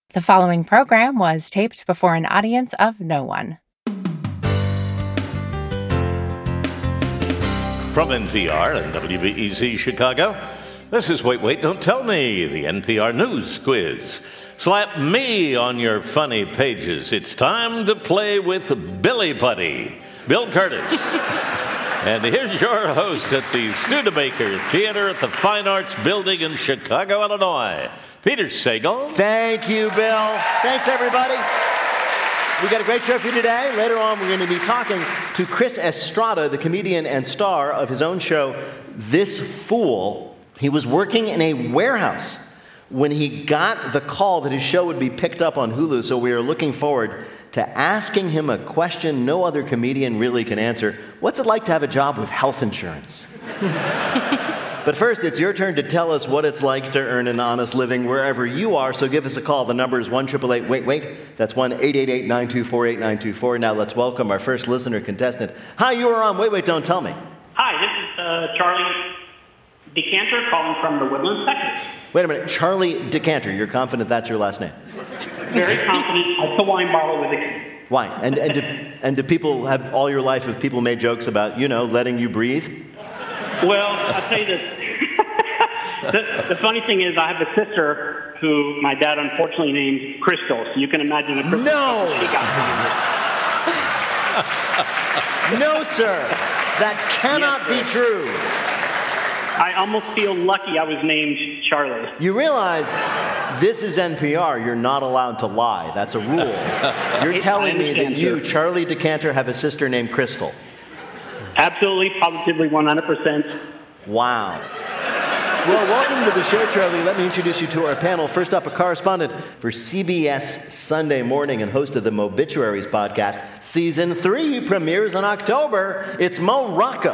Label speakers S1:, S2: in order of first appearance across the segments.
S1: The following program was taped before an audience of no one.
S2: From NPR and WBEZ Chicago, this is Wait, Don't Tell Me, the NPR News Quiz. Slap me on your funny pages. It's time to play with Billy Putty, Bill Curtis. And here's your host at the Studebaker Theater at the Fine Arts Building in Chicago, Illinois, Peter Sagal.
S3: Thank you, Bill. Thanks, everybody. We got a great show for you today. Later on, we're going to be talking to Chris Estrada, the comedian and star of his own show, This Fool. He was working in a warehouse when he got the call that his show would be picked up on Hulu, so we are looking forward to asking him a question no other comedian really can answer. What's it like to have a job with health insurance? But first, it's your turn to tell us what it's like to earn an honest living wherever you are, so give us a call. The number is 1-888-WAIT-WAIT. That's 1-888-924-8924. Now let's welcome our first listener contestant. Hi, you are on Wait, Don't Tell Me.
S4: Hi, this is Charlie Decanter calling from the Woodlands, Texas.
S3: Wait a minute, Charlie Decanter. You're confident that's your last name?
S4: Very confident. I still wine bottle with it.
S3: Why? And do people have all your life, have people made jokes about, letting you breathe?
S4: Well, I'll tell you this. The funny thing is, I have a sister who my dad unfortunately named Crystal, so you can imagine the Crystal.
S3: No! No, sir. That cannot be true.
S4: I almost feel lucky I was named Charlie.
S3: You realize this is NPR. You're not allowed to lie. That's a rule. You're telling me that you, Charlie Decanter, have a sister named Crystal.
S4: Absolutely, positively, 100%.
S3: Wow. Well, welcome to the show, Charlie. Let me introduce you to our panel. First up, a correspondent for CBS Sunday Morning and host of the Mobituaries podcast. Season 3 premieres in October. It's Mo Rocca.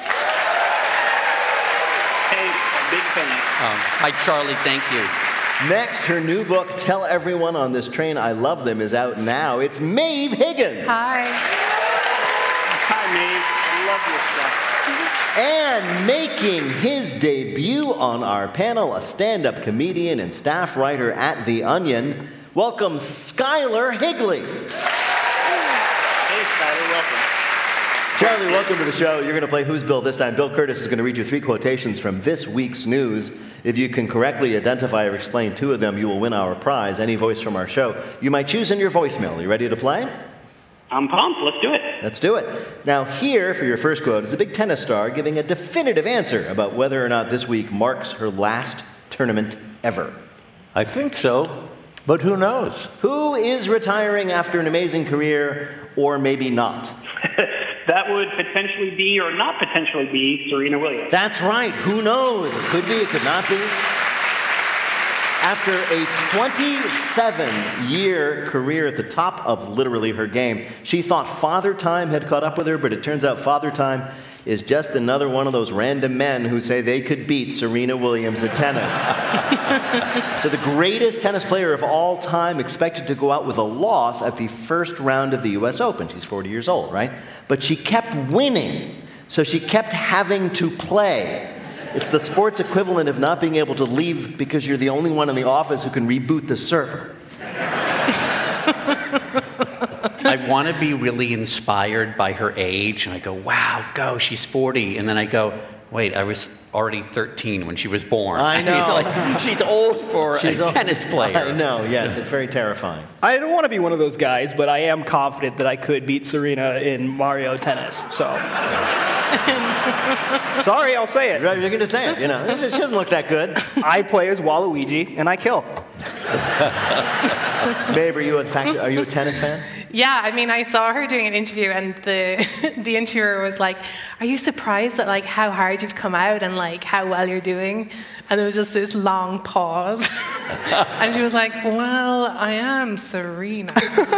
S4: Hey, big fan.
S5: Hi, Charlie. Thank you.
S3: Next, her new book, Tell Everyone on This Train I Love Them, is out now. It's Maeve Higgins.
S1: Hi.
S4: Hi, Maeve. I love your stuff.
S3: And making his debut on our panel, a stand-up comedian and staff writer at The Onion, welcome Skylar Higley.
S4: Hey, Skylar, welcome.
S3: Charlie, welcome to the show. You're going to play Who's Bill this time. Bill Curtis is going to read you 3 quotations from this week's news. If you can correctly identify or explain 2 of them, you will win our prize, any voice from our show. You might choose in your voicemail. Are you ready to play?
S4: I'm pumped. Let's do it.
S3: Let's do it. Now, here for your first quote is a big tennis star giving a definitive answer about whether or not this week marks her last tournament ever.
S2: I think so, but who knows?
S3: Who is retiring after an amazing career, or maybe not?
S4: That would potentially be, or not potentially be, Serena Williams.
S3: That's right. Who knows? It could be, it could not be. After a 27-year career at the top of literally her game, she thought Father Time had caught up with her, but it turns out Father Time is just another one of those random men who say they could beat Serena Williams at tennis. So the greatest tennis player of all time expected to go out with a loss at the first round of the U.S. Open. She's 40 years old, right? But she kept winning, so she kept having to play. It's the sports equivalent of not being able to leave because you're the only one in the office who can reboot the server.
S5: I want to be really inspired by her age, and I go, wow, go, she's 40. And then I go, wait, I was already 13 when she was born.
S3: I know.
S5: She's old for a tennis player.
S3: I know, yes, it's very terrifying.
S6: I don't want to be one of those guys, but I am confident that I could beat Serena in Mario Tennis, so... Sorry, I'll say it.
S3: You're going to say it, She doesn't look that good.
S6: I play as Waluigi, and I kill.
S3: Maeve, are you a tennis fan?
S1: Yeah, I mean, I saw her doing an interview, and the interviewer was like, "Are you surprised at how hard you've come out and how well you're doing?" And there was just this long pause, and she was like, "Well, I am Serena."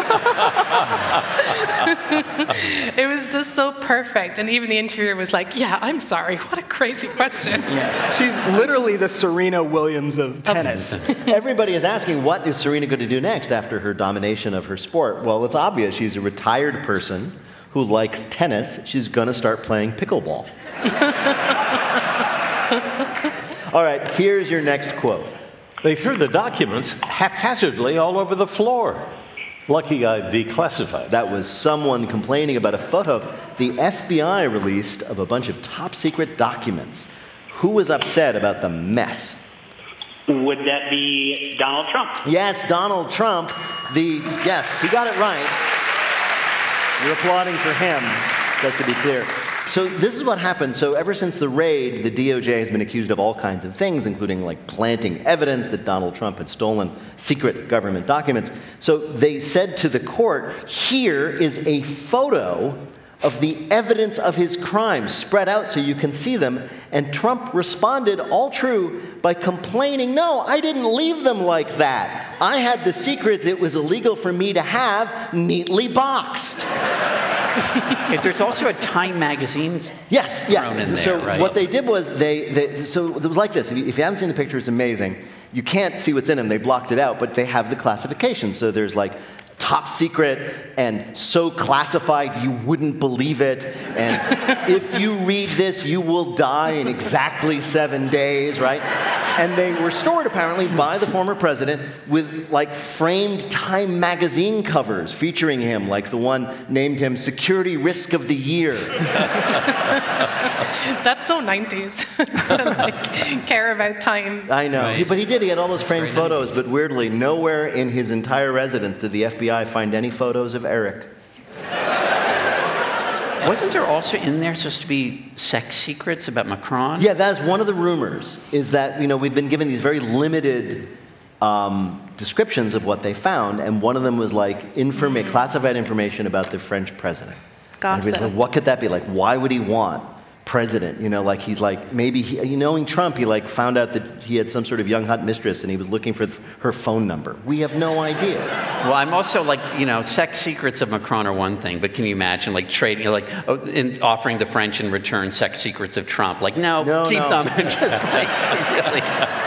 S1: It was just so perfect, and even the interviewer was like, "Yeah, I'm sorry. What a crazy question."
S6: Yeah, she's literally the Serena Williams of tennis.
S3: Everybody is asking, what is Serena going to do next after her domination of her sport? Well, it's obvious. She's a retired person who likes tennis. She's going to start playing pickleball. All right, here's your next quote.
S2: They threw the documents haphazardly all over the floor. Lucky I declassified.
S3: That was someone complaining about a photo the FBI released of a bunch of top-secret documents. Who was upset about the mess?
S4: Would that be Donald Trump?
S3: Yes, Donald Trump. Yes, he got it right. You're applauding for him, just to be clear. So this is what happened. So ever since the raid, the DOJ has been accused of all kinds of things, including like planting evidence that Donald Trump had stolen secret government documents. So they said to the court, here is a photo of the evidence of his crimes spread out so you can see them. And Trump responded, all true, by complaining, no, I didn't leave them like that. I had the secrets it was illegal for me to have neatly boxed.
S5: There's also a Time magazine.
S3: Yes.
S5: In there,
S3: so
S5: right?
S3: what they did was so it was like this. If you haven't seen the picture, it's amazing. You can't see what's in them. They blocked it out, but they have the classification. So there's like top secret and so classified you wouldn't believe it. And if you read this, you will die in exactly 7 days, right? And they were stored apparently by the former president with like framed Time magazine covers featuring him, like the one named him Security Risk of the Year.
S1: That's so 90s to like care about time.
S3: I know,
S5: Right.
S3: But he did. He had all those framed
S5: very
S3: photos, but weirdly, nowhere in his entire residence did the FBI find any photos of Eric.
S5: Wasn't there also in there supposed to be sex secrets about Macron?
S3: Yeah, that's one of the rumors, is that, we've been given these very limited descriptions of what they found, and one of them was like classified information about the French president. And he was like, what could that be? Like, why would he want president? He's like, maybe, knowing Trump, he like found out that he had some sort of young hot mistress and he was looking for her phone number. We have no idea.
S5: Well, I'm also like, sex secrets of Macron are one thing, but can you imagine like trading, in offering the French in return sex secrets of Trump? Like, no, keep them. Just like, really.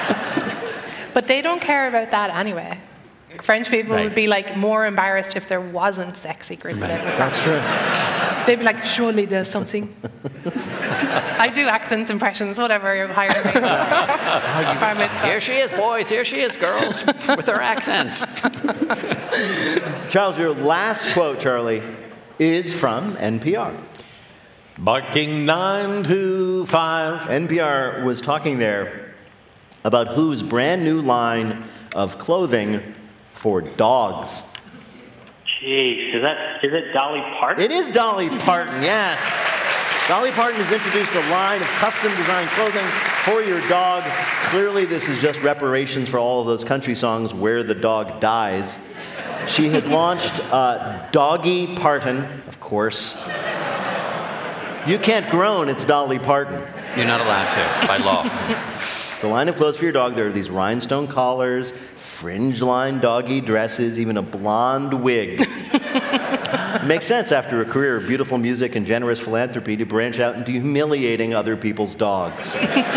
S1: But they don't care about that anyway. French people would be like more embarrassed if there wasn't sex secrets about it.
S3: That's true.
S1: They'd be like, surely there's something. I do accents, impressions, whatever you hire me.
S5: Here she is, boys. Here she is, girls, with her accents.
S3: Charles, your last quote, Charlie, is from NPR.
S2: Barking 9 to 5.
S3: NPR was talking there about whose brand new line of clothing for dogs.
S4: Jeez, is it Dolly Parton?
S3: It is Dolly Parton, yes. Dolly Parton has introduced a line of custom-designed clothing for your dog. Clearly, this is just reparations for all of those country songs where the dog dies. She has launched Doggy Parton, of course. You can't groan, it's Dolly Parton.
S5: You're not allowed to, by law.
S3: It's a line of clothes for your dog. There are these rhinestone collars, fringe-lined doggy dresses, even a blonde wig. It makes sense after a career of beautiful music and generous philanthropy to branch out into humiliating other people's dogs.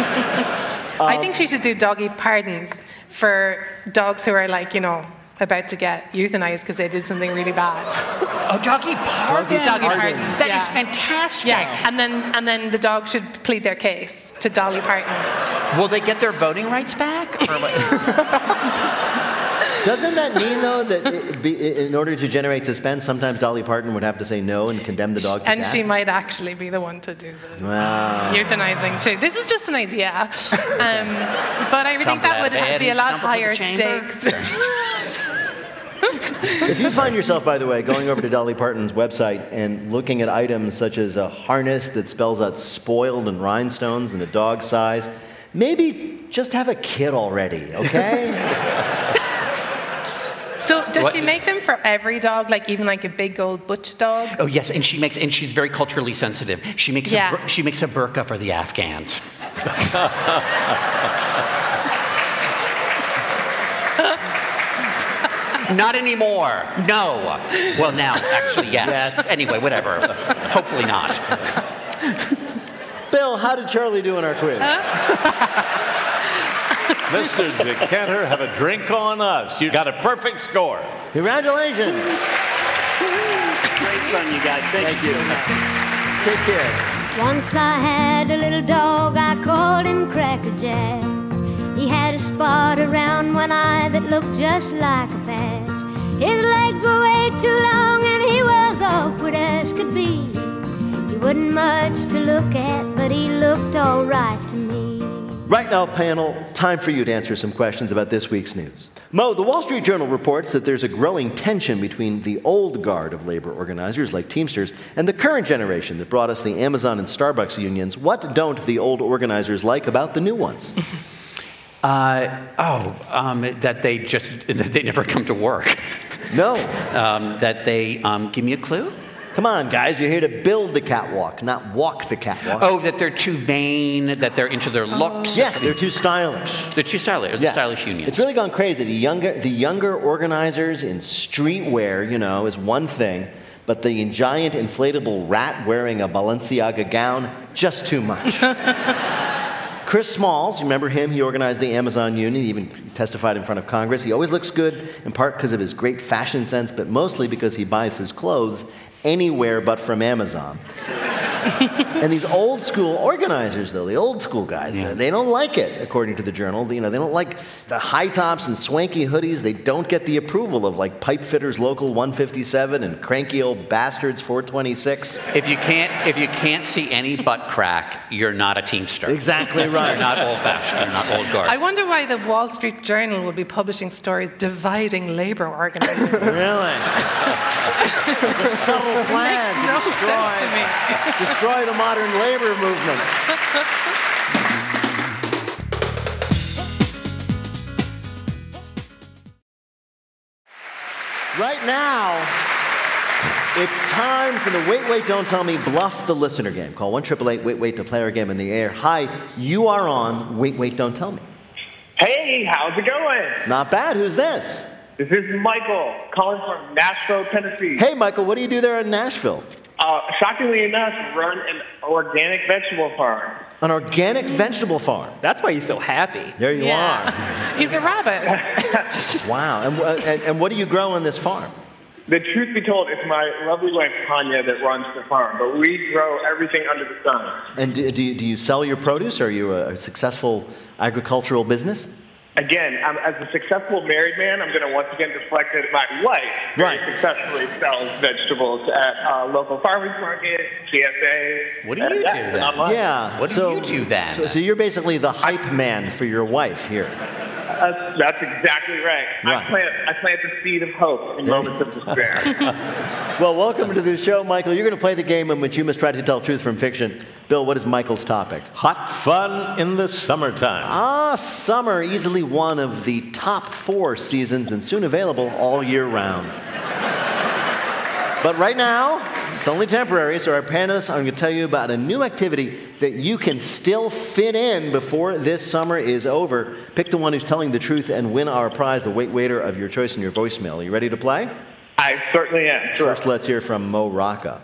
S1: I think she should do doggy pardons for dogs who are like, about to get euthanized because they did something really bad.
S5: Oh, doggy pardon.
S1: Doggy pardons.
S5: That is fantastic.
S1: Yeah, and then the dog should plead their case to Dolly Parton.
S5: Will they get their voting rights back? Or what?
S3: Doesn't that mean, though, that in order to generate suspense, sometimes Dolly Parton would have to say no and condemn the dog to
S1: And
S3: death?
S1: she might actually be the one to do the
S3: Wow.
S1: euthanizing too. This is just an idea. But I think that would be a lot higher stakes.
S3: If you find yourself, by the way, going over to Dolly Parton's website and looking at items such as a harness that spells out spoiled and rhinestones and a dog size, maybe just have a kid already, okay?
S1: So does she make them for every dog, like even like a big old butch dog?
S5: Oh yes, and she's very culturally sensitive. She makes she makes a burqa for the Afghans. Not anymore. No. Well, now, actually, yes. Anyway, whatever. Hopefully not.
S3: Bill, how did Charlie do in our quiz?
S2: Mr. Decanter, have a drink on us. You got a perfect score.
S3: Congratulations.
S4: Great fun, you guys. Thank you.
S3: Take care.
S7: Once I had a little dog, I called him Cracker Jack. He had a spot around one eye that looked just like a patch. His legs were way too long and he was awkward as could be. He wasn't much to look at, but he looked all right to me.
S3: Right now, panel, time for you to answer some questions about this week's news. Mo, the Wall Street Journal reports that there's a growing tension between the old guard of labor organizers like Teamsters and the current generation that brought us the Amazon and Starbucks unions. What don't the old organizers like about the new ones?
S5: That they never come to work.
S3: No.
S5: That they, give me a clue?
S3: Come on, guys, you're here to build the catwalk, not walk the catwalk.
S5: Oh, that they're too vain, that they're into their looks.
S3: Yes, they're too stylish.
S5: They're too stylish. Yes. Stylish unions.
S3: It's really gone crazy. The younger organizers in streetwear, is one thing, but the giant inflatable rat wearing a Balenciaga gown, just too much. Chris Smalls, you remember him? He organized the Amazon Union. He even testified in front of Congress. He always looks good, in part because of his great fashion sense, but mostly because he buys his clothes anywhere but from Amazon. And these old school organizers, though, the old school guys, they don't like it, according to the Journal. They don't like the high tops and swanky hoodies. They don't get the approval of like Pipe Fitters Local 157 and cranky old bastards 426.
S5: If you can't see any butt crack, you're not a Teamster.
S3: Exactly right.
S5: You're not old-fashioned. You're not old guard.
S1: I wonder why the Wall Street Journal would be publishing stories dividing labor organizers.
S3: Really? It's a subtle plan
S1: Makes no sense to me.
S3: Destroy the modern labor movement. Right now, it's time for the Wait, Wait, Don't Tell Me Bluff the Listener game. Call 1-888-WAIT-WAIT to play our game in the air. Hi, you are on Wait, Wait, Don't Tell Me.
S8: Hey, how's it going?
S3: Not bad. Who's this?
S8: This is Michael, calling from Nashville, Tennessee.
S3: Hey, Michael, what do you do there in Nashville?
S8: Shockingly enough, run an organic vegetable farm.
S3: An organic vegetable farm.
S6: That's why he's so happy.
S3: There you are.
S1: He's a rabbit.
S3: Wow. And what do you grow on this farm?
S8: The truth be told, it's my lovely wife, Tanya, that runs the farm, but we grow everything under the sun.
S3: And do you sell your produce? Are you a successful agricultural business?
S8: Again, as a successful married man, I'm going to once again deflect that my wife very successfully sells vegetables at local farmers market, CSA.
S5: What do you do then?
S3: Yeah.
S5: What do you do then?
S3: So you're basically the hype man for your wife here.
S8: That's exactly right. I plant the seed of hope in moments of despair.
S3: Well, welcome to the show, Michael. You're going to play the game in which you must try to tell truth from fiction. Bill, what is Michael's topic?
S2: Hot fun in the summertime.
S3: Summer, easily one of the top 4 seasons and soon available all year round. But right now, it's only temporary, so our panelists are going to tell you about a new activity that you can still fit in before this summer is over. Pick the one who's telling the truth and win our prize, the Wait Waiter of your choice in your voicemail. Are you ready to play?
S8: I certainly am. Sure.
S3: First, let's hear from Mo Rocca.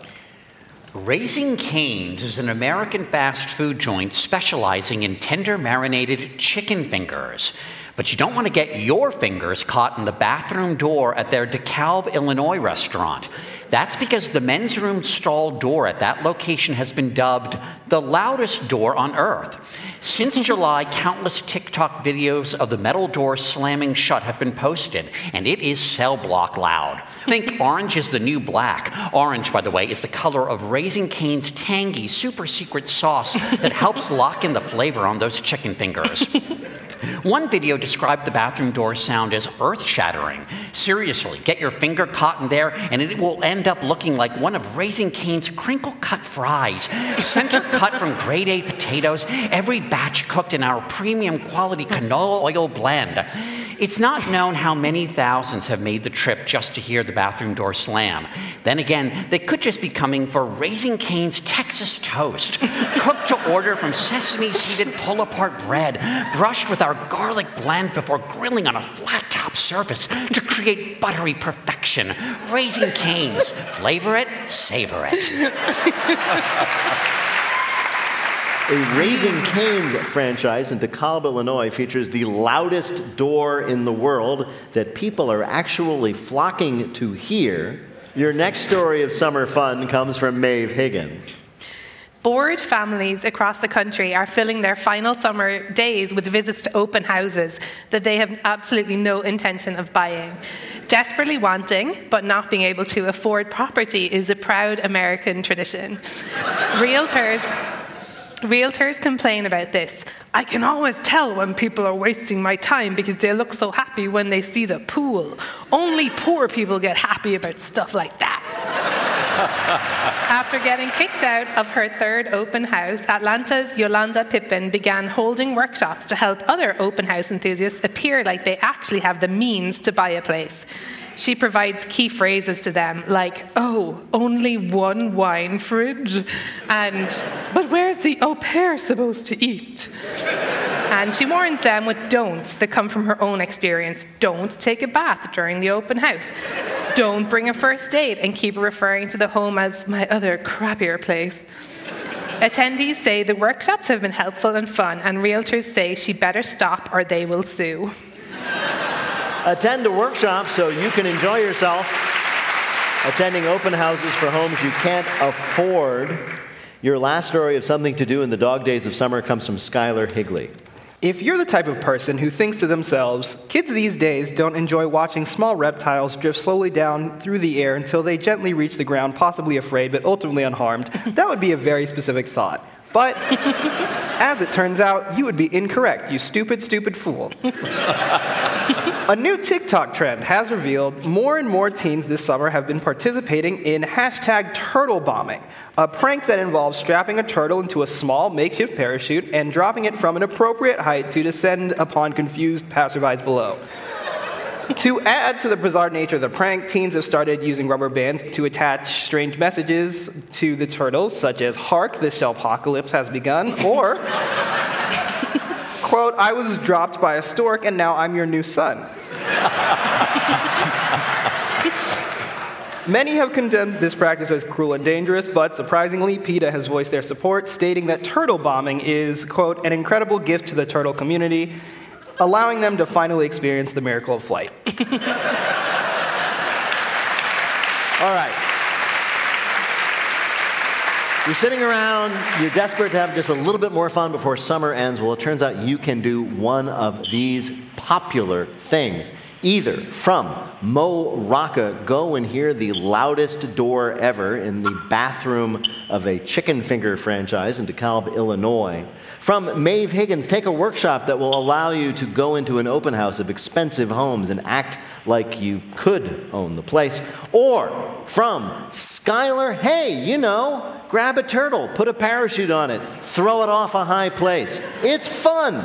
S5: Raising Cane's is an American fast food joint specializing in tender marinated chicken fingers. But you don't want to get your fingers caught in the bathroom door at their DeKalb, Illinois restaurant. That's because the men's room stall door at that location has been dubbed the loudest door on earth. Since July, countless TikTok videos of the metal door slamming shut have been posted, and it is cell block loud. Think orange is the new black. Orange, by the way, is the color of Raising Cane's tangy, super secret sauce that helps lock in the flavor on those chicken fingers. One video described the bathroom door sound as earth-shattering. Seriously, get your finger caught in there, and it will end up looking like one of Raising Cane's crinkle-cut fries, center-cut from grade A potatoes, every batch cooked in our premium quality canola oil blend. It's not known how many thousands have made the trip just to hear the bathroom door slam. Then again, they could just be coming for Raising Cane's Texas toast, cooked to order from sesame-seeded pull-apart bread, brushed with our garlic blend before grilling on a flat-top surface to create buttery perfection. Raising Cane's. Flavor it, savor it.
S3: A Raising Cane's franchise in DeKalb, Illinois features the loudest door in the world that people are actually flocking to hear. Your next story of summer fun comes from Maeve Higgins.
S1: Bored families across the country are filling their final summer days with visits to open houses that they have absolutely no intention of buying. Desperately wanting, but not being able to afford property is a proud American tradition. Realtors complain about this. I can always tell when people are wasting my time because they look so happy when they see the pool. Only poor people get happy about stuff like that. After getting kicked out of her third open house, Atlanta's Yolanda Pippin began holding workshops to help other open house enthusiasts appear like they actually have the means to buy a place. She provides key phrases to them like, oh, only one wine fridge, and, but where's the au pair supposed to eat? And she warns them with don'ts that come from her own experience. Don't take a bath during the open house. Don't bring a first date and keep referring to the home as my other crappier place. Attendees say the workshops have been helpful and fun, and realtors say she better stop or they will sue.
S3: Attend a workshop so you can enjoy yourself. Attending open houses for homes you can't afford. Your last story of something to do in the dog days of summer comes from Skylar Higley.
S6: If you're the type of person who thinks to themselves, kids these days don't enjoy watching small reptiles drift slowly down through the air until they gently reach the ground, possibly afraid but ultimately unharmed, that would be a very specific thought. But, as it turns out, you would be incorrect, you stupid, stupid fool. A new TikTok trend has revealed more and more teens this summer have been participating in hashtag turtle bombing, a prank that involves strapping a turtle into a small makeshift parachute and dropping it from an appropriate height to descend upon confused passersby below. To add to the bizarre nature of the prank, teens have started using rubber bands to attach strange messages to the turtles, such as, "Hark, the shellpocalypse has begun," or, quote, "I was dropped by a stork and now I'm your new son." Many have condemned this practice as cruel and dangerous, but surprisingly, PETA has voiced their support, stating that turtle bombing is, quote, "an incredible gift to the turtle community, allowing them to finally experience the miracle of flight."
S3: All right. You're sitting around, you're desperate to have just a little bit more fun before summer ends. Well, it turns out you can do one of these popular things. Either from Mo Rocca, go and hear the loudest door ever in the bathroom of a chicken finger franchise in DeKalb, Illinois. From Maeve Higgins, take a workshop that will allow you to go into an open house of expensive homes and act like you could own the place. Or from Skylar, hey, you know, grab a turtle, put a parachute on it, throw it off a high place. It's fun.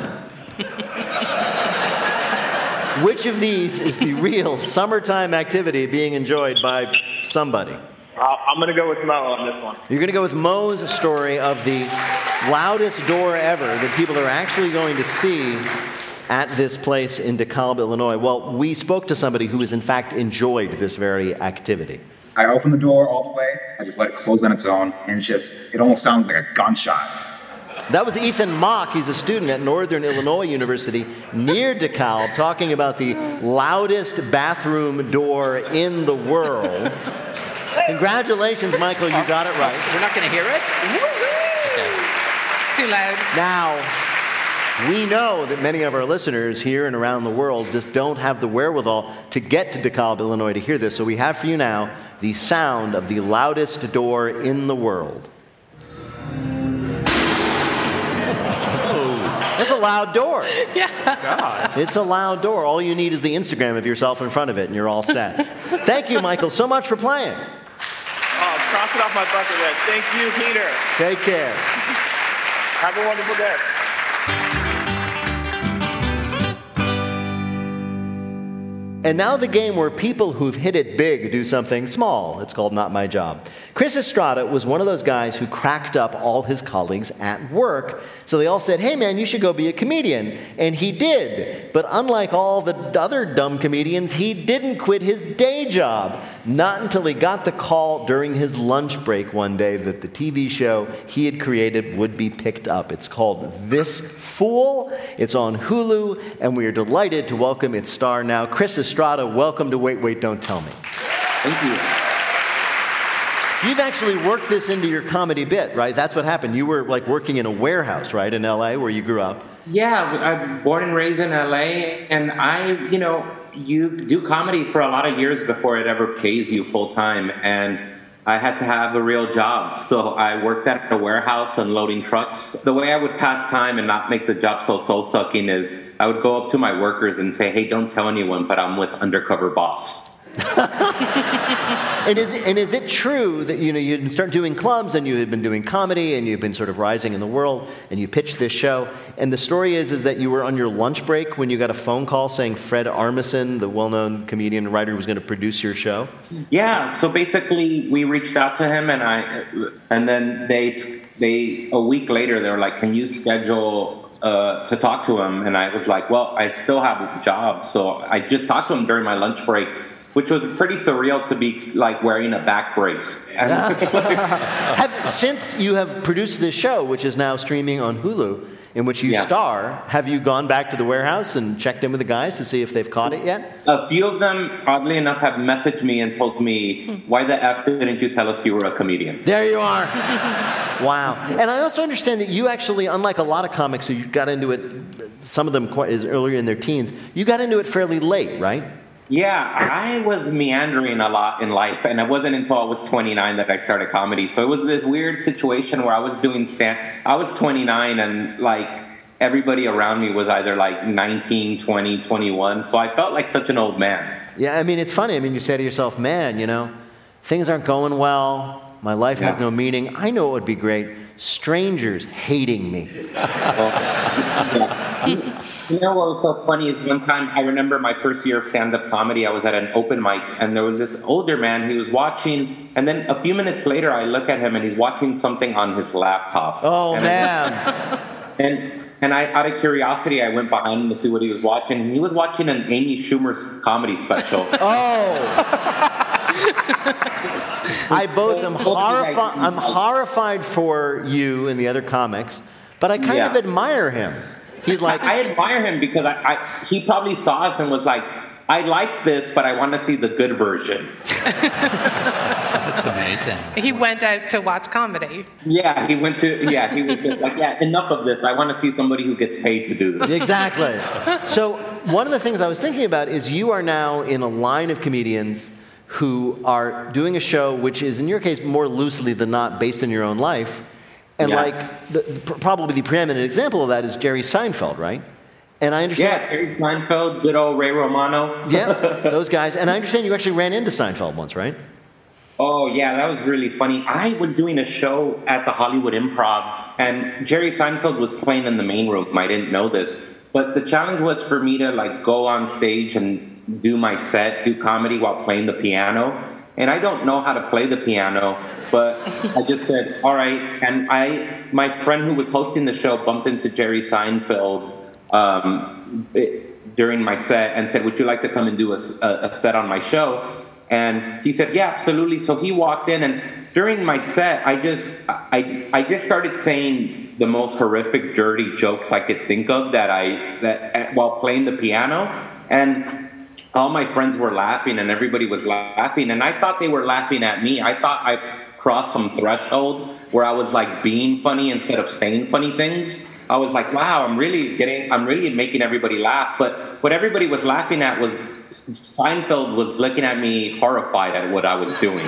S3: Which of these is the real summertime activity being enjoyed by somebody?
S8: I'm going to go with Mo on this one.
S3: You're going to go with Mo's story of the loudest door ever that people are actually going to see at this place in DeKalb, Illinois. Well, we spoke to somebody who has in fact enjoyed this very activity.
S9: I opened the door all the way, I just let it close on its own, and it almost sounds like a gunshot.
S3: That was Ethan Mock. He's a student at Northern Illinois University near DeKalb, talking about the loudest bathroom door in the world. Congratulations, Michael, you got it right.
S5: We're not going to hear it?
S1: Okay. Too loud.
S3: Now, we know that many of our listeners here and around the world just don't have the wherewithal to get to DeKalb, Illinois to hear this. So we have for you now the sound of the loudest door in the world. It's a loud door.
S1: Yeah.
S3: God. It's a loud door. All you need is the Instagram of yourself in front of it, and you're all set. Thank you, Michael, so much for playing.
S8: Cross it off my bucket list. Thank you, Peter.
S3: Take care.
S8: Have a wonderful day.
S3: And now the game where people who've hit it big do something small. It's called Not My Job. Chris Estrada was one of those guys who cracked up all his colleagues at work. So they all said, hey man, you should go be a comedian. And he did. But unlike all the other dumb comedians, he didn't quit his day job. Not until he got the call during his lunch break one day that the TV show he had created would be picked up. It's called This Fool. It's on Hulu, and we are delighted to welcome its star now, Chris Estrada. Welcome to Wait, Wait, Don't Tell Me.
S9: Thank you.
S3: You've actually worked this into your comedy bit, right? That's what happened. You were like working in a warehouse, right, in L.A. where you grew up.
S10: Yeah, I'm born and raised in L.A. and you do comedy for a lot of years before it ever pays you full time, and I had to have a real job. So I worked at a warehouse unloading trucks. The way I would pass time and not make the job so soul-sucking is I would go up to my workers and say, hey, don't tell anyone, but I'm with Undercover Boss.
S3: And is it true that you didn't start doing clubs and you had been doing comedy and you've been sort of rising in the world and you pitched this show, and the story is that you were on your lunch break when you got a phone call saying Fred Armisen, the well-known comedian and writer, was going to produce your show?
S10: Yeah, so basically we reached out to him and then they a week later they were like, can you schedule to talk to him? And I was like, well, I still have a job, so I just talked to him during my lunch break, which was pretty surreal to be like wearing a back brace.
S3: Since you have produced this show, which is now streaming on Hulu, in which you star, have you gone back to the warehouse and checked in with the guys to see if they've caught it yet?
S10: A few of them, oddly enough, have messaged me and told me, why the F didn't you tell us you were a comedian?
S3: There you are. Wow. And I also understand that you actually, unlike a lot of comics who got into it, some of them quite as earlier in their teens, you got into it fairly late, right?
S10: Yeah, I was meandering a lot in life, and it wasn't until I was 29 that I started comedy. So it was this weird situation where I was doing I was 29, and like everybody around me was either like 19, 20, 21. So I felt like such an old man.
S3: Yeah, I mean, it's funny. I mean, you say to yourself, man, things aren't going well. My life has no meaning. I know it would be great. Strangers hating me.
S10: You know what was so funny is one time I remember my first year of stand-up comedy, I was at an open mic, and there was this older man, he was watching, and then a few minutes later I look at him and he's watching something on his laptop.
S3: Oh, man.
S10: And I, out of curiosity, I went behind him to see what he was watching, and he was watching an Amy Schumer's comedy special.
S3: I'm horrified for you and the other comics, but I kind of admire him. He's like,
S10: I admire him because he probably saw us and was like, I like this, but I want to see the good version.
S5: That's amazing.
S1: He went out to watch comedy.
S10: Yeah, he was just like, enough of this. I want to see somebody who gets paid to do this.
S3: Exactly. So one of the things I was thinking about is you are now in a line of comedians who are doing a show which is, in your case, more loosely than not based on your own life. And probably the preeminent example of that is Jerry Seinfeld, right? And I understand.
S10: Yeah, Jerry Seinfeld, good old Ray Romano.
S3: Yeah, those guys. And I understand you actually ran into Seinfeld once, right?
S10: Oh, yeah, that was really funny. I was doing a show at the Hollywood Improv, and Jerry Seinfeld was playing in the main room. I didn't know this. But the challenge was for me to like go on stage and do my set, do comedy while playing the piano. And I don't know how to play the piano, but I just said, all right. And my friend who was hosting the show bumped into Jerry Seinfeld during my set and said, would you like to come and do a set on my show? And he said, yeah, absolutely. So he walked in, and during my set, I just started saying the most horrific, dirty jokes I could think of that while playing the piano. And all my friends were laughing, and everybody was laughing, and I thought they were laughing at me. I thought I crossed some threshold where I was like being funny instead of saying funny things. I was like, wow, I'm really making everybody laugh. But what everybody was laughing at was Seinfeld was looking at me horrified at what I was doing.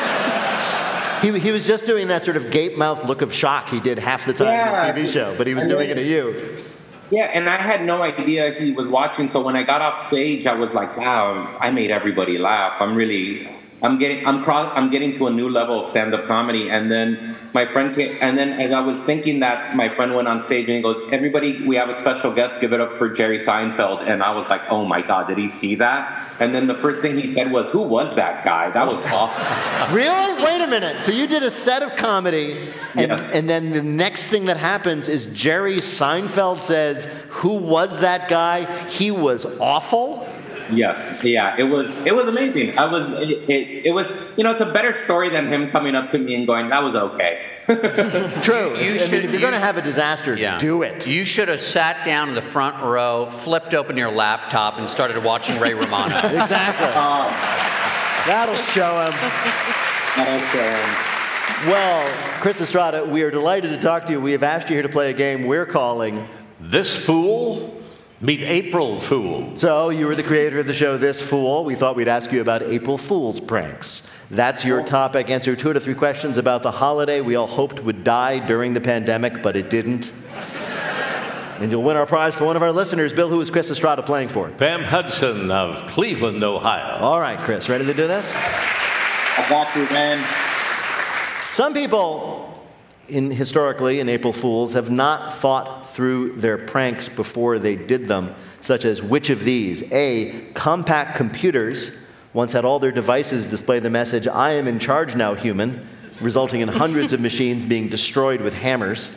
S3: He was just doing that sort of gape-mouthed look of shock he did half the time in his TV show, but he was doing it at you.
S10: Yeah, and I had no idea he was watching. So when I got off stage, I was like, "Wow, I made everybody laugh. I'm getting to a new level of stand-up comedy." And then my friend came, and then as I was thinking that, my friend went on stage and he goes, "Everybody, we have a special guest. Give it up for Jerry Seinfeld." And I was like, "Oh my God, did he see that?" And then the first thing he said was, "Who was that guy? That was awful."
S3: Really? Wait a minute. So you did a set of comedy, and then the next thing that happens is Jerry Seinfeld says, "Who was that guy? He was awful."
S10: Yes, yeah, it was amazing. It was, it's a better story than him coming up to me and going, "That was okay."
S3: True. If you're going to have a disaster, do it.
S5: You should have sat down in the front row, flipped open your laptop, and started watching Ray Romano.
S3: Exactly. That'll show him. Well, Chris Estrada, we are delighted to talk to you. We have asked you here to play a game we're calling
S2: This Fool Meet April Fool.
S3: So, you were the creator of the show This Fool. We thought we'd ask you about April Fool's pranks. That's your topic. Answer 2 to 3 questions about the holiday we all hoped would die during the pandemic, but it didn't. And you'll win our prize for one of our listeners. Bill, who is Chris Estrada playing for?
S2: Pam Hudson of Cleveland, Ohio.
S3: All right, Chris, ready to do this?
S10: I got you, man.
S3: Some people, historically, in April Fools, have not thought through their pranks before they did them, such as which of these? A, compact computers once had all their devices display the message, "I am in charge now, human," resulting in hundreds of machines being destroyed with hammers.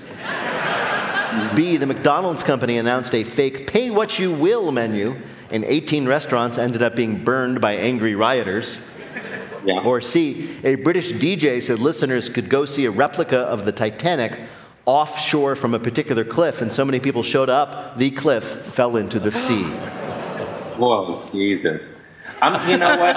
S3: B, the McDonald's company announced a fake pay what you will menu, and 18 restaurants ended up being burned by angry rioters.
S10: Yeah.
S3: Or C, a British DJ said listeners could go see a replica of the Titanic offshore from a particular cliff, and so many people showed up, the cliff fell into the sea.
S10: Whoa, Jesus. You know what?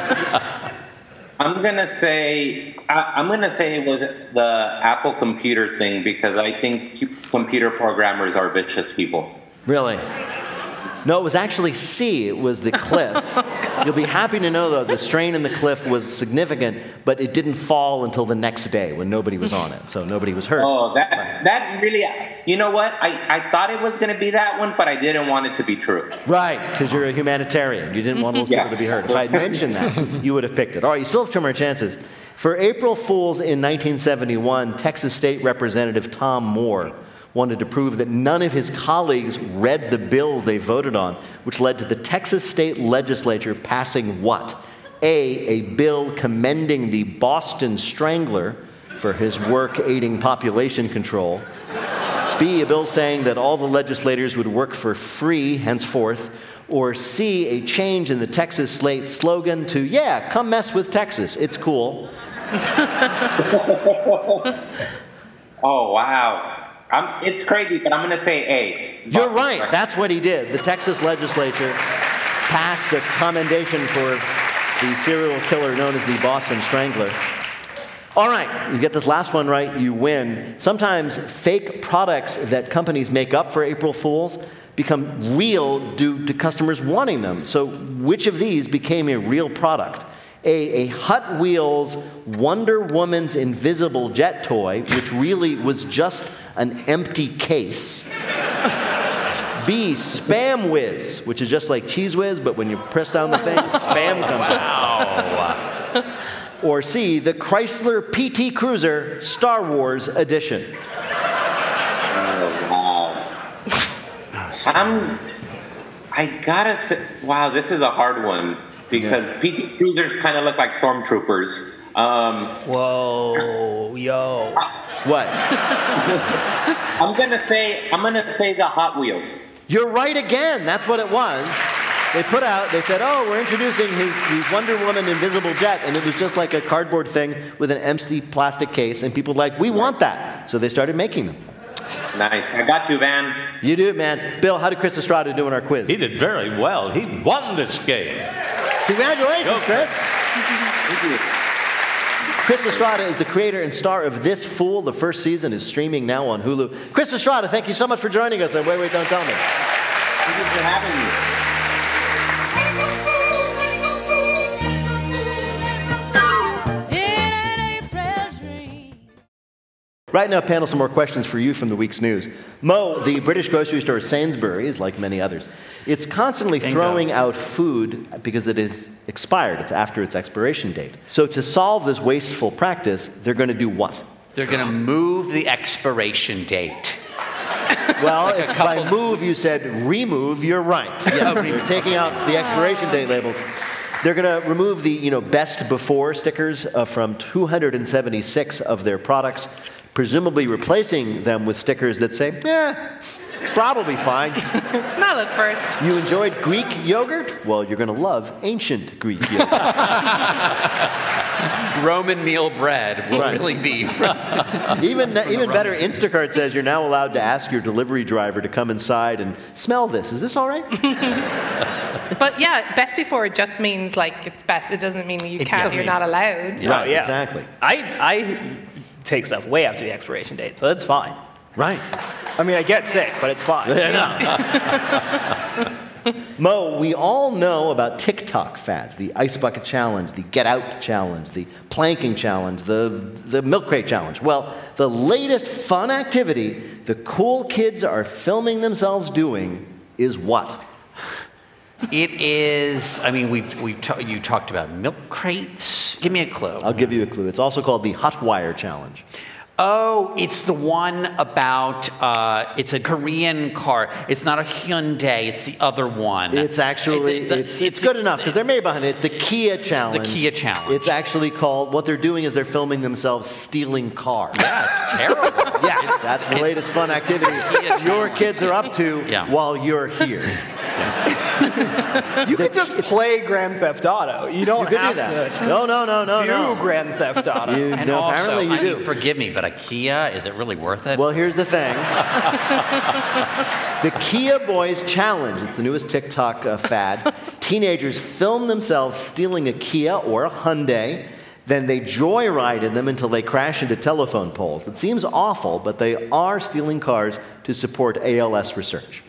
S10: I'm gonna say it was the Apple computer thing because I think computer programmers are vicious people.
S3: Really? No, it was actually C. It was the cliff. You'll be happy to know, though, the strain in the cliff was significant, but it didn't fall until the next day when nobody was on it, so nobody was hurt.
S10: Oh, that really, you know what? I thought it was going to be that one, but I didn't want it to be true.
S3: Right, because you're a humanitarian. You didn't want those people to be hurt. If I had mentioned that, you would have picked it. All right, you still have 2 more chances. For April Fools in 1971, Texas State Representative Tom Moore wanted to prove that none of his colleagues read the bills they voted on, which led to the Texas State Legislature passing what? A bill commending the Boston Strangler for his work aiding population control. B, a bill saying that all the legislators would work for free henceforth. Or C, a change in the Texas Slate slogan to, yeah, come mess with Texas, it's cool.
S10: Oh, wow. It's crazy, but I'm going to say A.
S3: You're right. That's what he did. The Texas legislature passed a commendation for the serial killer known as the Boston Strangler. All right. You get this last one right, you win. Sometimes fake products that companies make up for April Fools become real due to customers wanting them. So which of these became a real product? A Hot Wheels Wonder Woman's invisible jet toy, which really was just an empty case. B, Spam Whiz, which is just like Cheese Whiz, but when you press down the thing, spam comes out. Or C, the Chrysler PT Cruiser Star Wars Edition.
S10: Oh, wow. I gotta say, wow, this is a hard one. Because PT Cruisers kind of look like stormtroopers.
S6: Whoa, yo.
S3: What?
S10: I'm gonna say the Hot Wheels.
S3: You're right again. That's what it was. They said, oh, we're introducing the Wonder Woman invisible jet, and it was just like a cardboard thing with an empty plastic case, and people were like, we want that. So they started making them.
S10: Nice. I got you, Van.
S3: You do it, man. Bill, how did Chris Estrada do in our quiz?
S2: He did very well. He won this game.
S3: Congratulations, Chris. Thank you. Chris Estrada is the creator and star of This Fool. The first season is streaming now on Hulu. Chris Estrada, thank you so much for joining us on Wait, Don't Tell Me.
S10: Thank you for having me.
S3: Right now, panel, some more questions for you from the week's news. Mo, the British grocery store Sainsbury's, like many others, it's constantly throwing out food because it is expired. It's after its expiration date. So to solve this wasteful practice, they're going to do what?
S5: They're going to move the expiration date.
S3: Well, like if by move you said remove, you're right. Yes, they're taking out the expiration date labels. They're going to remove the best before stickers from 276 of their products, presumably replacing them with stickers that say, it's probably fine.
S1: Smell it first.
S3: You enjoyed Greek yogurt? Well, you're going to love ancient Greek yogurt.
S5: Roman meal bread will really be.
S3: Even better, Instacart says you're now allowed to ask your delivery driver to come inside and smell this. Is this all right?
S1: But yeah, best before just means like it's best. It doesn't mean you can't. You're not allowed.
S3: Right,
S6: yeah.
S3: exactly.
S6: I take stuff way after the expiration date, so it's fine.
S3: Right.
S6: I mean, I get sick, but it's fine.
S3: Mo, we all know about TikTok fads, the Ice Bucket Challenge, the Get Out Challenge, the Planking Challenge, the Milk Crate Challenge. Well, the latest fun activity the cool kids are filming themselves doing is what?
S5: It is, I mean, you talked about milk crates. Give me a clue.
S3: I'll give you a clue. It's also called the Hot Wire Challenge.
S5: Oh, it's the one about, it's a Korean car. It's not a Hyundai, it's the other one.
S3: It's actually, it's good enough because they're made behind it. It's the Kia Challenge.
S5: The Kia Challenge.
S3: It's actually called, what they're doing is they're filming themselves stealing cars.
S5: Yeah, it's terrible.
S3: Yes, that's the latest fun activity your kids are up to while you're here.
S6: You could just play Grand Theft Auto. You don't have
S3: do that.
S6: to
S3: No.
S6: Grand Theft Auto.
S5: And also,
S3: apparently you do.
S5: Forgive me, but a Kia, is it really worth it?
S3: Well, here's the thing. The Kia Boys Challenge, it's the newest TikTok fad. Teenagers film themselves stealing a Kia or a Hyundai. Then they joyride in them until they crash into telephone poles. It seems awful, but they are stealing cars to support ALS research.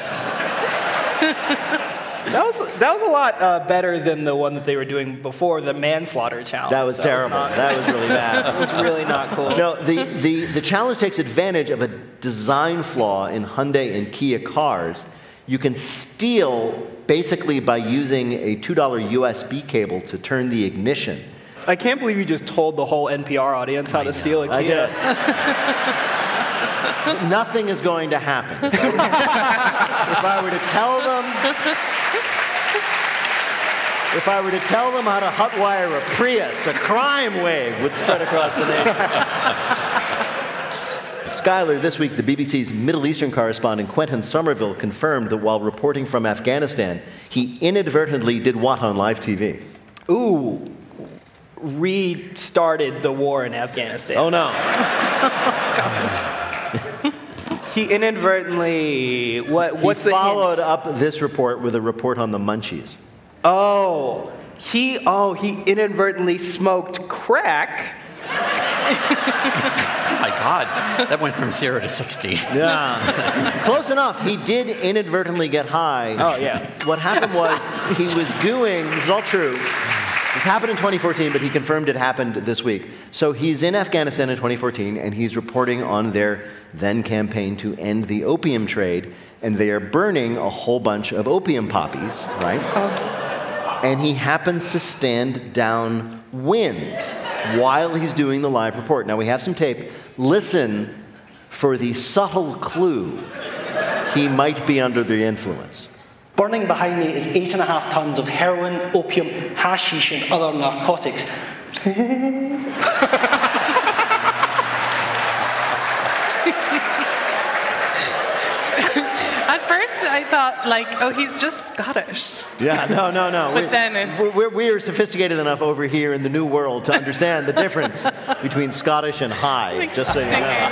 S6: That was a lot better than the one that they were doing before, the manslaughter challenge.
S3: That was terrible. That was really bad.
S6: That was really not cool.
S3: No, the challenge takes advantage of a design flaw in Hyundai and Kia cars. You can steal basically by using a $2 USB cable to turn the ignition.
S6: I can't believe you just told the whole NPR audience how to steal a Kia.
S3: I did. Nothing is going to happen. If I were to tell them how to hotwire a Prius, a crime wave would spread across the nation. Skylar, this week the BBC's Middle Eastern correspondent Quentin Somerville confirmed that while reporting from Afghanistan, he inadvertently did what on live TV?
S6: Ooh. Restarted the war in Afghanistan.
S3: Oh, no.
S6: God. He inadvertently... What's
S3: he followed up this report with a report on the Munchies.
S6: He inadvertently smoked crack.
S5: Oh my God, that went from 0 to 60.
S3: Yeah. Close enough. He did inadvertently get high.
S6: Oh, yeah.
S3: What happened was he was doing, this is all true, this happened in 2014, but he confirmed it happened this week. So he's in Afghanistan in 2014, and he's reporting on their then campaign to end the opium trade, and they are burning a whole bunch of opium poppies, right? And he happens to stand downwind while he's doing the live report. Now, we have some tape. Listen for the subtle clue he might be under the influence.
S11: Burning behind me is 8.5 tons of heroin, opium, hashish, and other narcotics.
S1: At first, I thought, he's just Scottish.
S3: Yeah, no.
S1: But then
S3: we are sophisticated enough over here in the new world to understand the difference between Scottish and high, just so you know.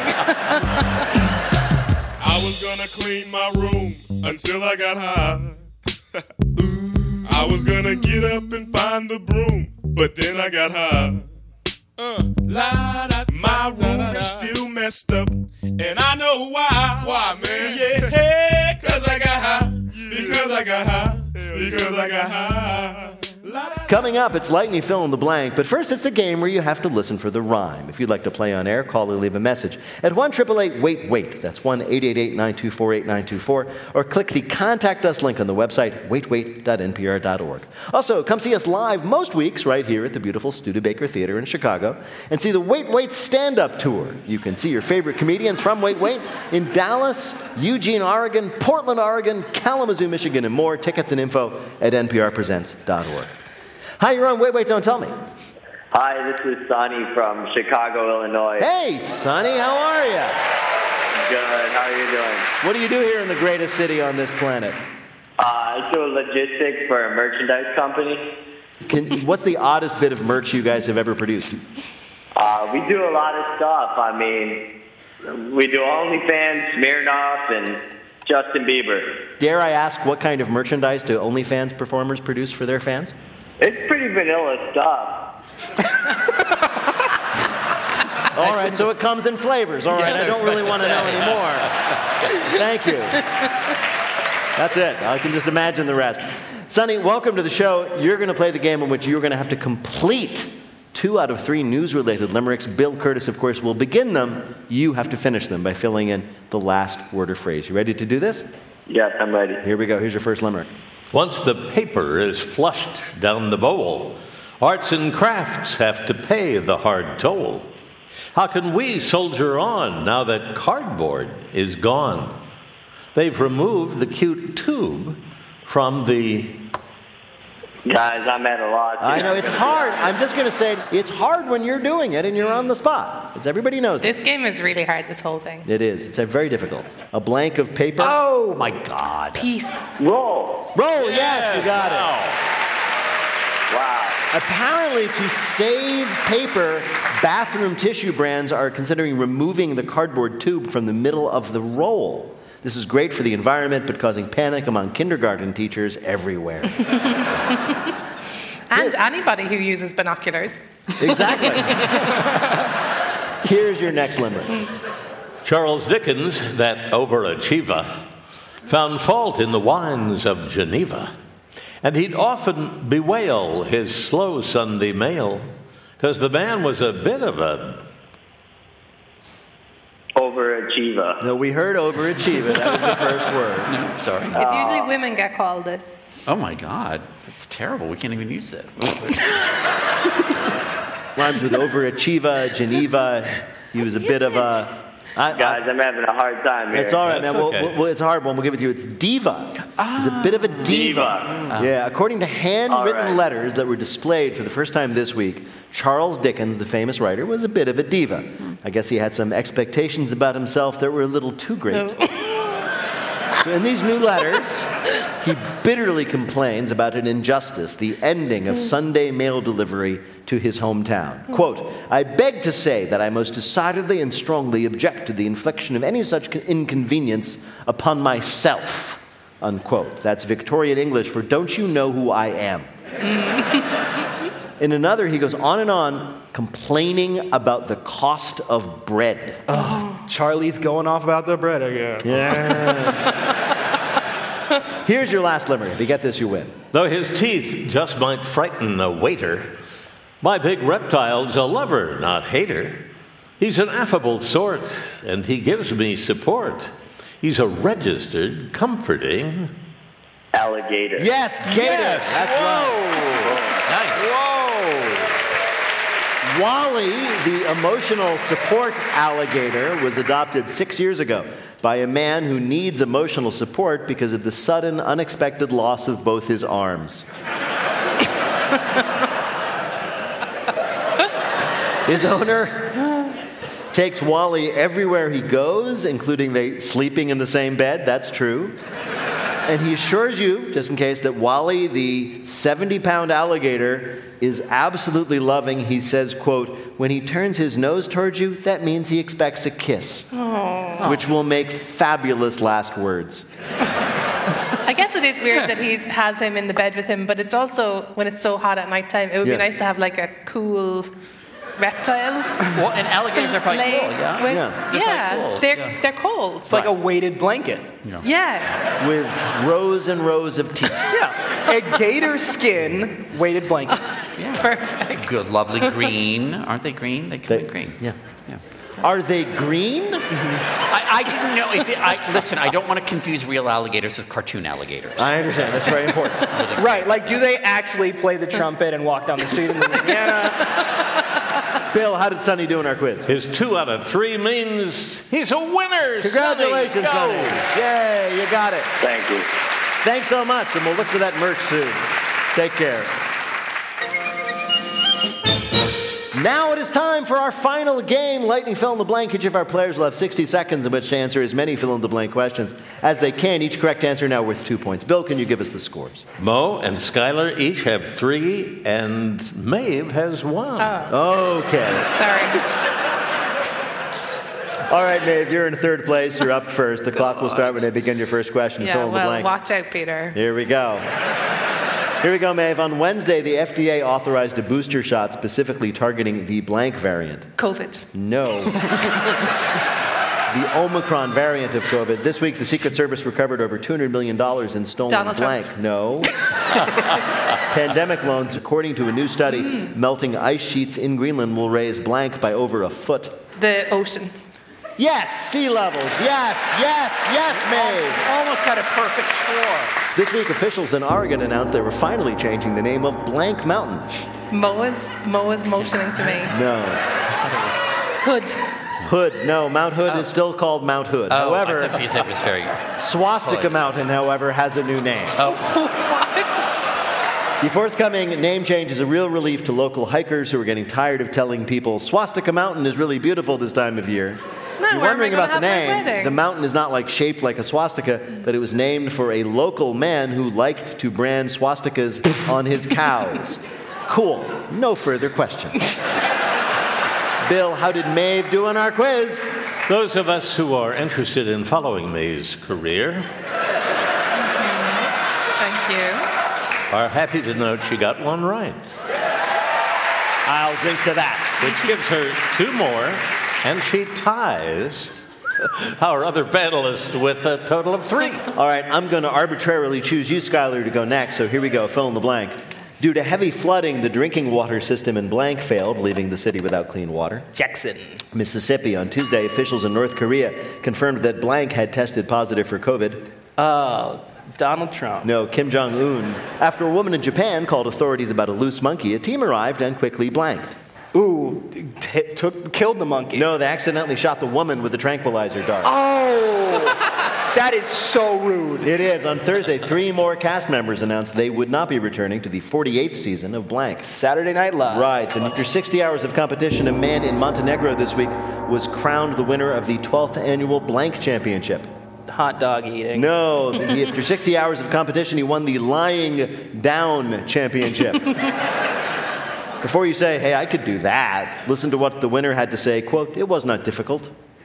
S12: I was gonna clean my room until I got high. I was gonna get up and find the broom, but then I got high. My room is still messed up, and I know why. Why, man? Yeah, cause I got high. Because I got high. Because I got high.
S3: Coming up, it's Lightning Fill in the Blank, but first it's the game where you have to listen for the rhyme. If you'd like to play on air, call or leave a message at 1-888-WAIT-WAIT. That's 1-888-924-8924, or click the Contact Us link on the website, waitwait.npr.org. Also, come see us live most weeks right here at the beautiful Studebaker Theater in Chicago and see the Wait Wait stand-up tour. You can see your favorite comedians from Wait Wait in Dallas, Eugene, Oregon, Portland, Oregon, Kalamazoo, Michigan, and more. Tickets and info at nprpresents.org. Hi, you're on Wait, Wait, Don't Tell Me.
S13: Hi, this is Sonny from Chicago, Illinois.
S3: Hey, Sonny, how are you?
S13: Good, how are you doing?
S3: What do you do here in the greatest city on this planet?
S13: I do logistics for a merchandise company.
S3: What's the oddest bit of merch you guys have ever produced?
S13: We do a lot of stuff. I mean, we do OnlyFans, Smirnoff, and Justin Bieber.
S3: Dare I ask, what kind of merchandise do OnlyFans performers produce for their fans?
S13: It's pretty vanilla stuff.
S3: All right, so it comes in flavors. All right, I don't really want to know anymore. Thank you. That's it. I can just imagine the rest. Sonny, welcome to the show. You're going to play the game in which you're going to have to complete 2 out of 3 news-related limericks. Bill Curtis, of course, will begin them. You have to finish them by filling in the last word or phrase. You ready to do this?
S13: Yes, I'm ready.
S3: Here we go. Here's your first limerick.
S2: Once the paper is flushed down the bowl, arts and crafts have to pay the hard toll. How can we soldier on now that cardboard is gone? They've removed the cute tube from the...
S13: Guys, I'm at a loss.
S3: I know, it's hard. I'm just going to say it's hard when you're doing it and you're on the spot. Everybody knows
S1: this game is really hard, this whole thing.
S3: It is. It's very difficult. A blank of paper.
S5: Oh, my God.
S1: Peace.
S13: Roll.
S3: Roll, yes, you got it.
S13: Wow.
S3: Apparently, to save paper, bathroom tissue brands are considering removing the cardboard tube from the middle of the roll. This is great for the environment, but causing panic among kindergarten teachers everywhere.
S1: And anybody who uses binoculars.
S3: Exactly. Here's your next limerick.
S2: Charles Dickens, that overachiever, found fault in the wines of Geneva. And he'd often bewail his slow Sunday mail, because the man was a bit of a...
S13: Overachiever.
S3: No, we heard overachiever. That was the first word.
S5: No, sorry.
S1: It's usually women get called this.
S5: Oh, my God. It's terrible. We can't even use it.
S3: Rhymes with overachiever, Geneva. He was a bit of a...
S13: Guys, I'm having a hard time here.
S3: It's all right, man.
S2: Okay.
S3: Well, it's a hard one. We'll give it to you. It's diva. He's a bit of a diva. Yeah, according to handwritten letters that were displayed for the first time this week, Charles Dickens, the famous writer, was a bit of a diva. I guess he had some expectations about himself that were a little too great. So in these new letters, he bitterly complains about an injustice, the ending of Sunday mail delivery to his hometown. Quote, I beg to say that I most decidedly and strongly object to the infliction of any such inconvenience upon myself, unquote. That's Victorian English for don't you know who I am? In another, he goes on and on, complaining about the cost of bread.
S6: Oh, Charlie's going off about the bread again.
S3: Yeah. Here's your last limerick. If you get this, you win.
S2: Though his teeth just might frighten a waiter, my big reptile's a lover, not hater. He's an affable sort, and he gives me support. He's a registered, comforting...
S13: Alligator.
S3: Yes, gator.
S2: Yes.
S3: That's right.
S2: Nice.
S3: Whoa. Wally, the emotional support alligator, was adopted 6 years ago by a man who needs emotional support because of the sudden, unexpected loss of both his arms. His owner takes Wally everywhere he goes, including they sleeping in the same bed. That's true. And he assures you, just in case, that Wally, the 70-pound alligator, is absolutely loving. He says, quote, when he turns his nose towards you, that means he expects a kiss, which will make fabulous last words.
S1: I guess it is weird that he has him in the bed with him, but it's also, when it's so hot at nighttime, it would be nice to have like a cool reptile.
S5: Well, and alligators are probably cool, yeah?
S1: They're cold.
S6: It's like a weighted blanket.
S1: Yes.
S3: With rows and rows of teeth.
S6: Yeah. A gator skin weighted blanket.
S1: Perfect.
S5: It's good, lovely green. Aren't they green? They come in green.
S3: Yeah. Are they green?
S5: I didn't know if listen, I don't want to confuse real alligators with cartoon alligators.
S3: I understand. That's very important.
S6: Right, like do they actually play the trumpet and walk down the street in Louisiana?
S3: Bill, how did Sonny do in our quiz?
S2: His 2 out of 3 means he's a winner.
S3: Congratulations, Sonny. Yay, you got it.
S13: Thank you.
S3: Thanks so much, and we'll look for that merch soon. Take care. Now it is time for our final game. Lightning fill in the blank. Each of our players will have 60 seconds in which to answer as many fill in the blank questions as they can. Each correct answer now worth 2 points. Bill, can you give us the scores?
S2: Mo and Skylar each have 3, and Maeve has 1.
S3: Okay.
S1: Sorry.
S3: All right, Maeve, you're in third place. You're up first. The clock will start when I begin your first question.
S1: Yeah,
S3: Fill in the blank.
S1: watch out, Peter.
S3: Here we go. Here we go, Maeve. On Wednesday, the FDA authorized a booster shot specifically targeting the blank variant.
S1: COVID.
S3: No. The Omicron variant of COVID. This week, the Secret Service recovered over $200 million in stolen
S1: Donald
S3: blank.
S1: Trump.
S3: No. Pandemic loans, according to a new study, melting ice sheets in Greenland will raise blank by over a foot.
S1: The ocean.
S3: Yes, sea levels. Yes, Maeve.
S5: Almost had a perfect score.
S3: This week, officials in Oregon announced they were finally changing the name of Blank Mountain.
S1: Mo is motioning to me.
S3: No.
S1: Hood.
S3: Hood. No, Mount Hood is still called Mount Hood. However,
S5: I thought you said it was very...
S3: Swastika Mountain, however, has a new name.
S1: What?
S3: The forthcoming name change is a real relief to local hikers who are getting tired of telling people Swastika Mountain is really beautiful this time of year.
S1: No,
S3: if you're wondering about the
S1: my
S3: name,
S1: wedding?
S3: the mountain is not shaped like a swastika, but it was named for a local man who liked to brand swastikas on his cows. Cool. No further questions. Bill, how did Maeve do on our quiz?
S2: Those of us who are interested in following Maeve's career
S1: Thank you.
S2: are happy to note she got 1 right.
S3: I'll drink to that.
S2: Which gives her 2 more, and she ties our other panelist with a total of 3.
S3: All right, I'm going to arbitrarily choose you, Skylar, to go next, so here we go. Fill in the blank. Due to heavy flooding, the drinking water system in blank failed, leaving the city without clean water.
S6: Jackson.
S3: Mississippi. On Tuesday, officials in North Korea confirmed that blank had tested positive for COVID.
S6: Donald Trump.
S3: No, Kim Jong-un. After a woman in Japan called authorities about a loose monkey, a team arrived and quickly blanked.
S6: Ooh, killed the monkey.
S3: No, they accidentally shot the woman with a tranquilizer dart.
S6: Oh, that is so rude.
S3: It is. On Thursday, 3 more cast members announced they would not be returning to the 48th season of blank.
S6: Saturday Night Live.
S3: Right. And after 60 hours of competition, a man in Montenegro this week was crowned the winner of the 12th annual blank championship.
S6: Hot dog eating.
S3: No, after 60 hours of competition, he won the lying down championship. Before you say, hey, I could do that, listen to what the winner had to say. Quote, it was not difficult.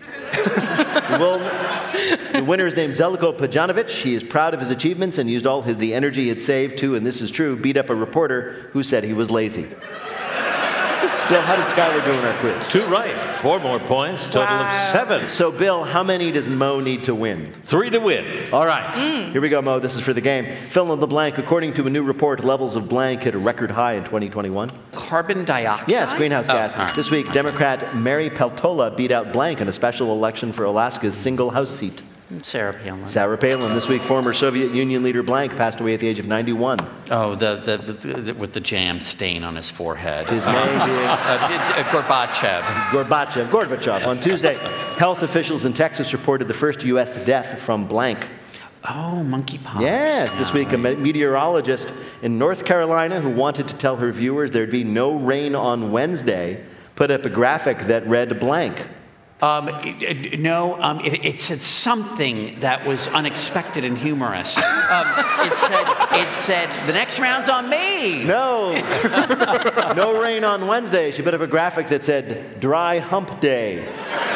S3: The winner is named Zeljko Pajanovic. He is proud of his achievements and used all the energy he had saved to, and this is true, beat up a reporter who said he was lazy. Bill, how did Skylar do in our quiz?
S2: 2 right, 4 more points, total of 7.
S3: So, Bill, how many does Mo need to win?
S2: 3 to win.
S3: All right. Here we go, Mo. This is for the game. Fill in the blank. According to a new report, levels of blank hit a record high in 2021.
S5: Carbon dioxide?
S3: Yes, greenhouse gas.
S5: Right.
S3: This week, Democrat Mary Peltola beat out blank in a special election for Alaska's single House seat.
S5: Sarah Palin.
S3: Sarah Palin. This week, former Soviet Union leader blank passed away at the age of 91.
S5: Oh, the with the jam stain on his forehead.
S3: His name being
S5: Gorbachev.
S3: On Tuesday, health officials in Texas reported the first U.S. death from blank.
S5: Oh, monkeypox.
S3: Yes, this week a meteorologist in North Carolina who wanted to tell her viewers there'd be no rain on Wednesday put up a graphic that read blank.
S5: It said something that was unexpected and humorous. It said, the next round's on me.
S3: No. No rain on Wednesday. She put up a graphic that said, dry hump day.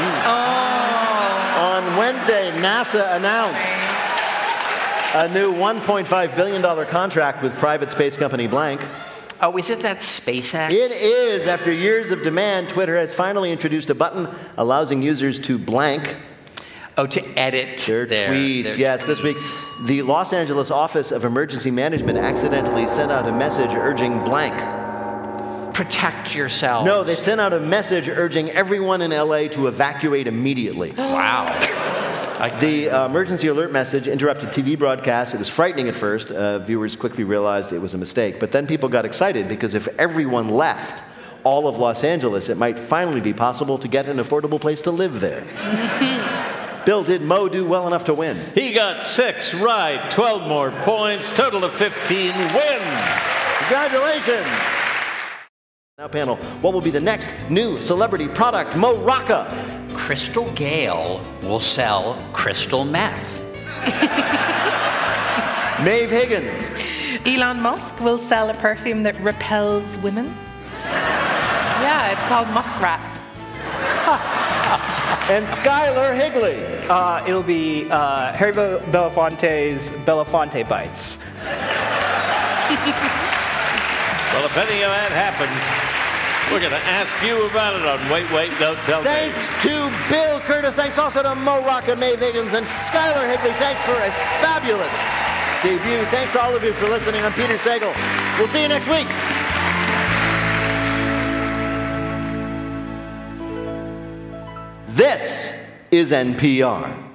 S3: On Wednesday, NASA announced a new $1.5 billion contract with private space company blank.
S5: Oh, is it that SpaceX?
S3: It is. After years of demand, Twitter has finally introduced a button allowing users to blank.
S5: Oh, to edit
S3: their tweets. Yes, this week, the Los Angeles Office of Emergency Management accidentally sent out a message urging blank.
S5: Protect yourself.
S3: No, they sent out a message urging everyone in LA to evacuate immediately.
S5: Wow.
S3: The emergency alert message interrupted TV broadcasts. It was frightening at first. Viewers quickly realized it was a mistake. But then people got excited because if everyone left all of Los Angeles, it might finally be possible to get an affordable place to live there. Bill, did Mo do well enough to win?
S2: He got 6 right, 12 more points, total of 15, win.
S3: Congratulations. Now panel, what will be the next new celebrity product? Mo Rocca.
S5: Crystal Gale will sell crystal meth.
S3: Maeve Higgins.
S1: Elon Musk will sell a perfume that repels women. Yeah, it's called Muskrat.
S3: And Skylar Higley.
S6: It'll be Harry Belafonte's Belafonte Bites.
S2: Well, if any of that happens, we're going to ask you about it on Wait, Wait, Don't Tell Me.
S3: Thanks to Bill Curtis. Thanks also to Mo Rocca, Maeve Higgins, and Skylar Higley. Thanks for a fabulous debut. Thanks to all of you for listening. I'm Peter Sagal. We'll see you next week. This is NPR.